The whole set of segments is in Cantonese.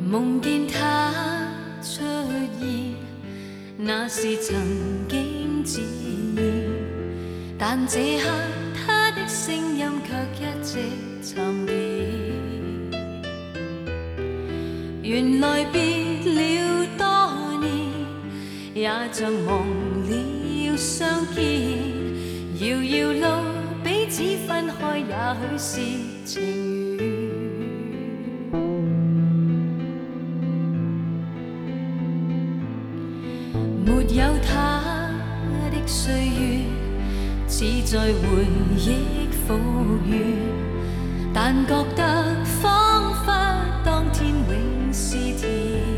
夢見他出現，那是曾經自然，但這刻他的聲音卻一直沉澱。原來別了多年，也像忘了相見，遙遙路彼此分開，也許是情緣。沒有他的歲月，似在回憶復原，但覺得彷彿當天永是甜。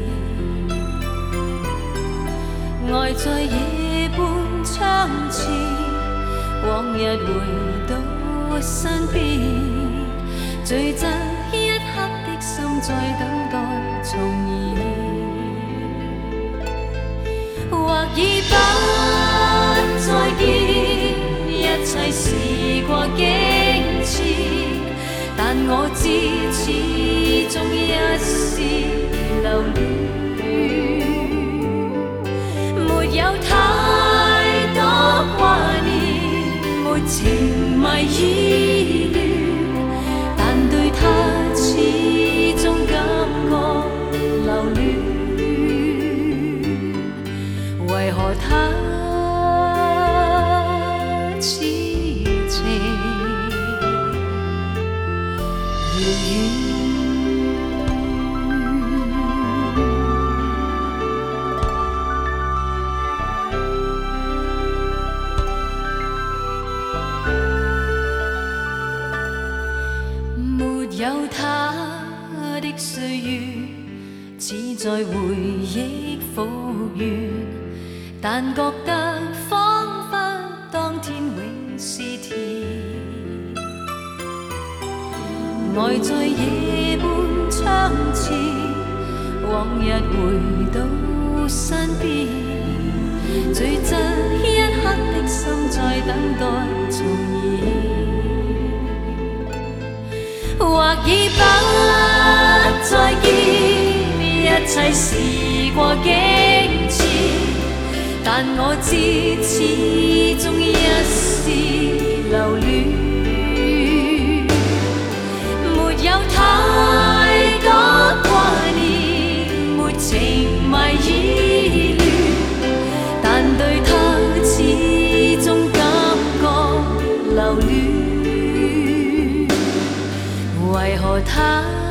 愛在夜半窗前，往日回到身邊，聚集一刻的心在等待重現。或已不再見，一切時過境遷，但我知始終一絲留戀。沒有太多掛念，沒情迷意亂，但對他始終感覺留戀。為何他痴情遙遠？沒有他的歲月，似在回憶復原，但覺得彷彿當天永是甜。愛在夜半窗前，往日回到身邊，聚集一刻的心在等待重現。或已不再見，一切時過境遷，但我知始終一絲留戀。沒有太多掛念，沒情迷意亂，但對他始終感覺留戀。為何他